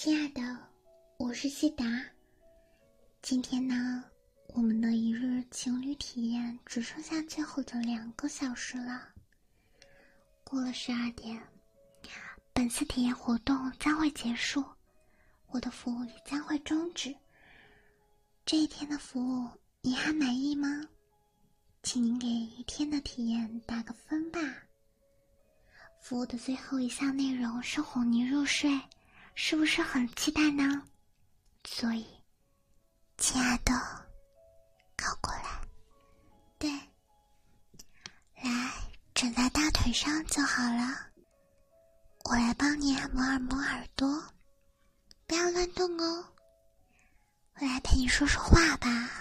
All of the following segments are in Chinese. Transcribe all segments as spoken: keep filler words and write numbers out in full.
亲爱的，我是西达。今天呢，我们的一日情侣体验只剩下最后的两个小时了。过了十二点，本次体验活动将会结束，我的服务也将会终止。这一天的服务你还满意吗？请您给一天的体验打个分吧。服务的最后一项内容是哄您入睡，是不是很期待呢？所以，亲爱的，靠过来，对，来枕在大腿上就好了。我来帮你按摩按摩耳朵，不要乱动哦。我来陪你说说话吧。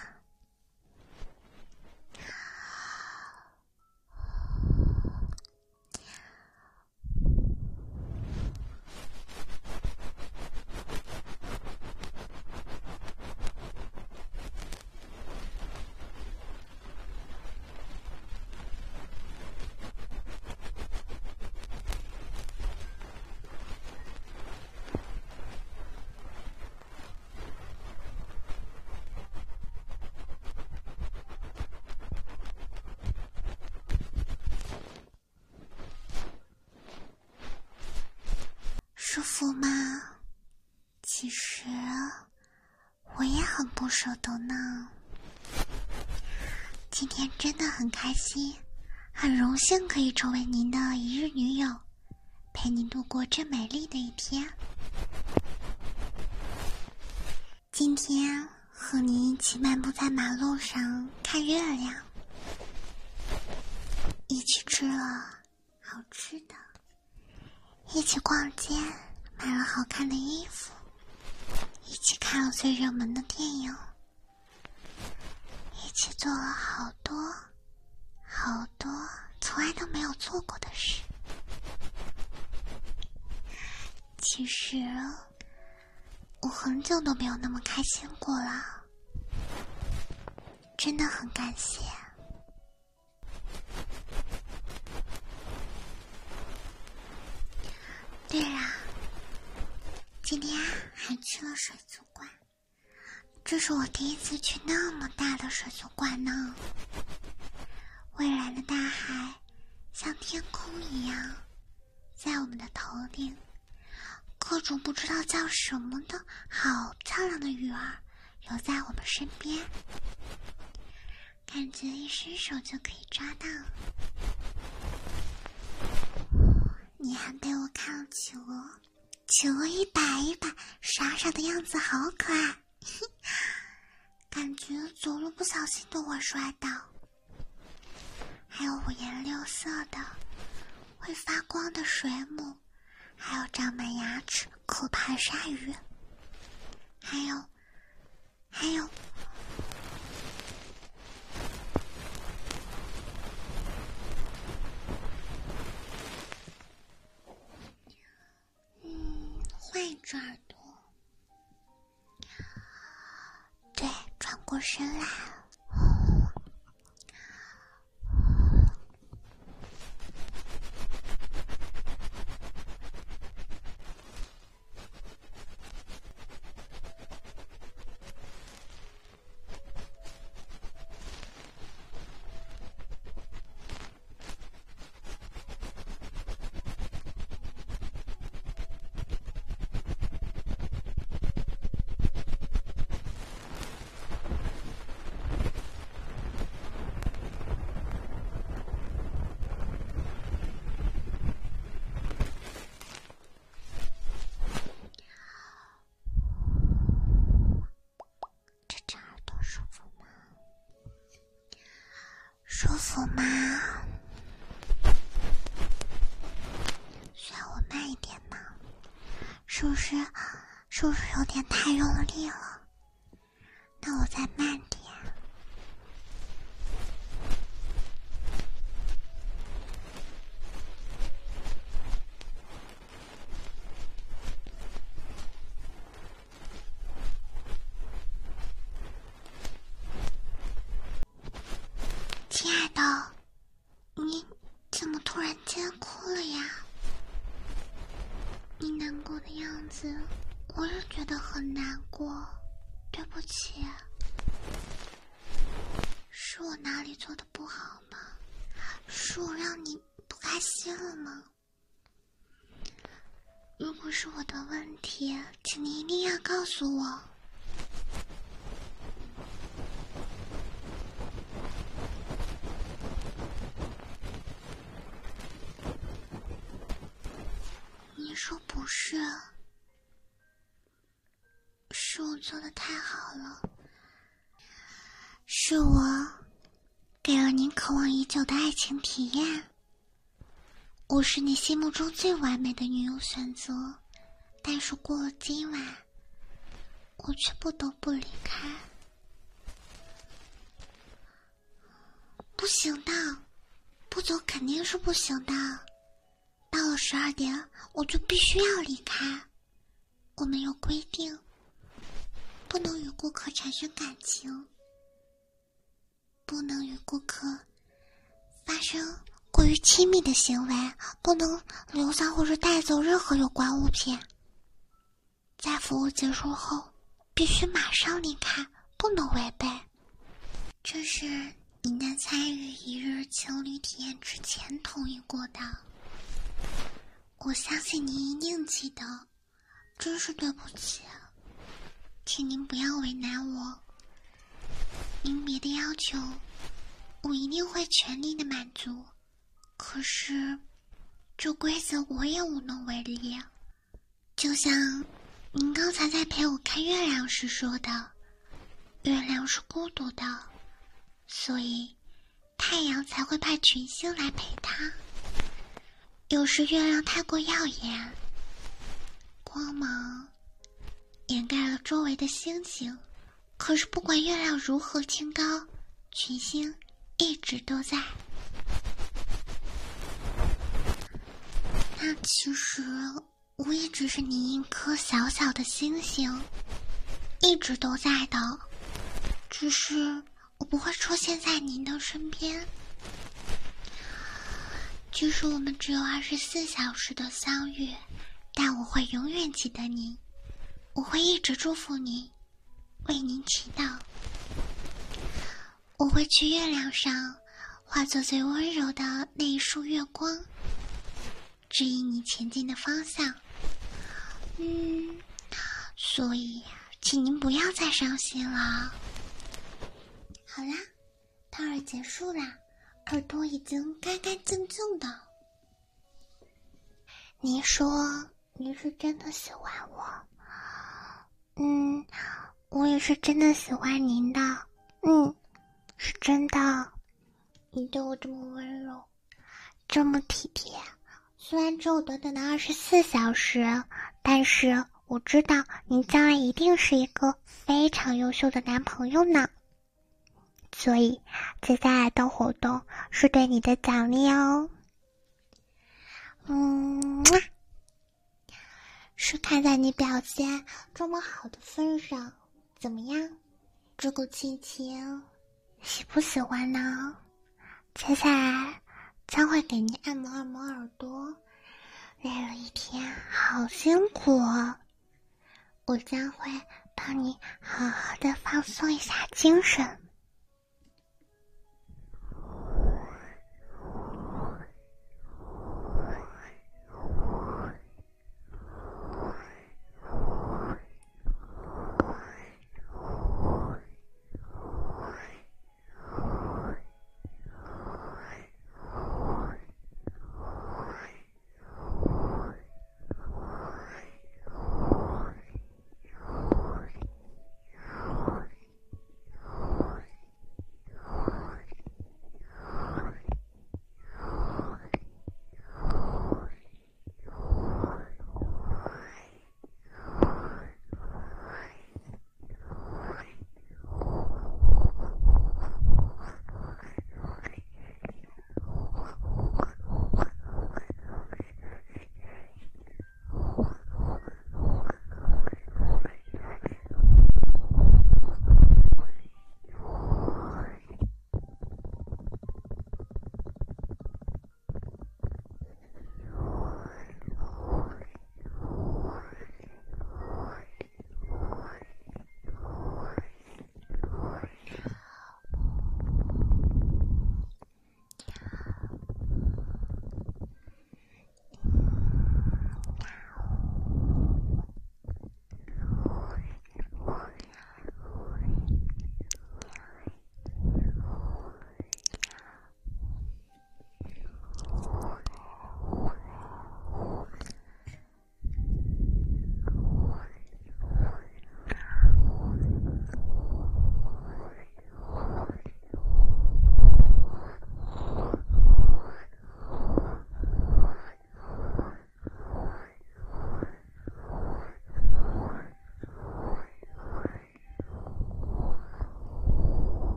舒服吗？其实我也很不舍得呢。今天真的很开心，很荣幸可以成为您的一日女友，陪您度过这美丽的一天。今天和您一起漫步在马路上看月亮，一起吃了好吃的，一起逛街买了好看的衣服，一起看了最热门的电影，一起做了好多好多从来都没有做过的事。其实我很久都没有那么开心过了，真的很感谢。对啦，今天还去了水族馆，这是我第一次去那么大的水族馆呢。蔚蓝的大海像天空一样在我们的头顶，各种不知道叫什么的好漂亮的鱼儿游在我们身边，感觉一伸手就可以抓到。你还被我看了企鹅，企鹅一摆一摆，傻傻的样子好可爱，感觉走路不小心都会摔倒。还有五颜六色的会发光的水母，还有长满牙齿可怕的鲨鱼，还有还有嗯换一只耳朵，对，转过身来了。舒服吗？需要我慢一点吗？是不是是不是有点太用了力了？那我再慢点。亲爱的，你怎么突然间哭了呀？你难过的样子我我是觉得很难过，对不起，是我哪里做的不好吗？是我让你不开心了吗？如果是我的问题，请你一定要告诉我。你说不是，是我做的太好了，是我给了您渴望已久的爱情体验。我是你心目中最完美的女友选择，但是过了今晚，我却不得不离开。不行的，不走肯定是不行的。到了十二点，我就必须要离开。我们有规定，不能与顾客产生感情，不能与顾客发生过于亲密的行为，不能留下或者带走任何有关物品。在服务结束后，必须马上离开，不能违背。这是您在参与一日情侣体验之前同意过的，我相信您一定记得，真是对不起，请您不要为难我。您别的要求，我一定会全力的满足。可是，这规则我也无能为力。就像您刚才在陪我看月亮时说的，月亮是孤独的，所以太阳才会派群星来陪它。有时月亮太过耀眼，光芒掩盖了周围的星星，可是不管月亮如何清高，群星一直都在。那其实我也只是你一颗小小的星星，一直都在的，只是我不会出现在您的身边。即使我们只有二十四小时的相遇，但我会永远记得您，我会一直祝福您，为您祈祷。我会去月亮上化作最温柔的那一束月光，指引你前进的方向。嗯，所以请您不要再伤心了。好啦，套儿结束啦，耳朵已经干干净净的。您说您是真的喜欢我，嗯，我也是真的喜欢您的，嗯，是真的。你对我这么温柔，这么体贴，虽然只有短短的二十四小时，但是我知道您将来一定是一个非常优秀的男朋友呢。所以接下来的活动是对你的奖励哦。嗯，是看在你表现这么好的份上，怎么样？这个亲亲喜不喜欢呢？接下来将会给你按摩按摩耳朵，累了一天好辛苦哦，我将会帮你好好的放松一下精神。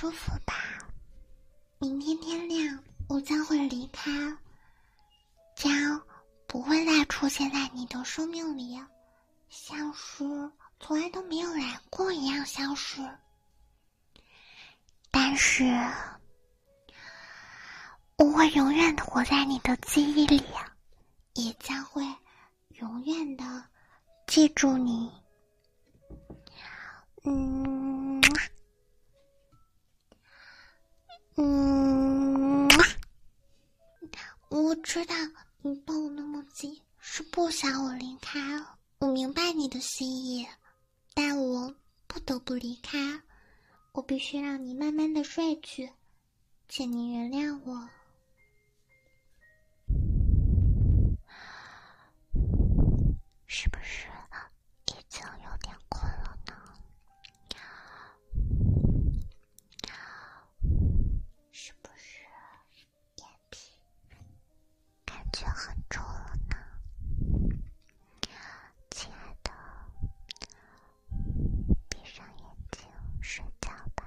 舒服吧？明天天亮，我将会离开，将不会再出现在你的生命里，像是从来都没有来过一样消失。但是，我会永远的活在你的记忆里，也将会永远的记住你。嗯嗯，我知道你抱我那么紧，是不想我离开。我明白你的心意，但我不得不离开。我必须让你慢慢的睡去，请你原谅我。是不是已经有点困了呢？是不是眼皮感觉很重了呢？亲爱的，闭上眼睛睡觉吧，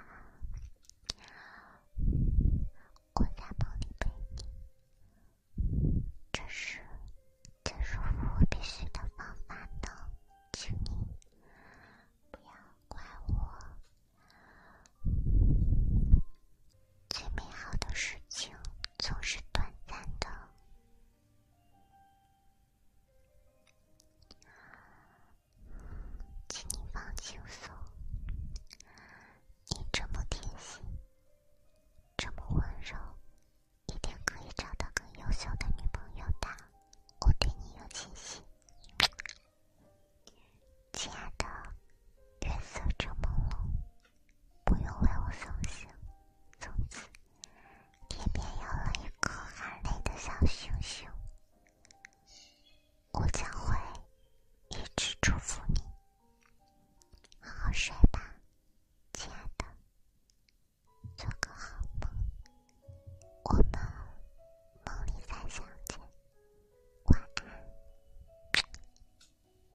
我在帮你陪你。这是最舒服我必须的方法呢，请你不要怪我。最美好的事情总是短暂的，请你放轻松。你这么贴心，这么温柔，一定可以找到更优秀的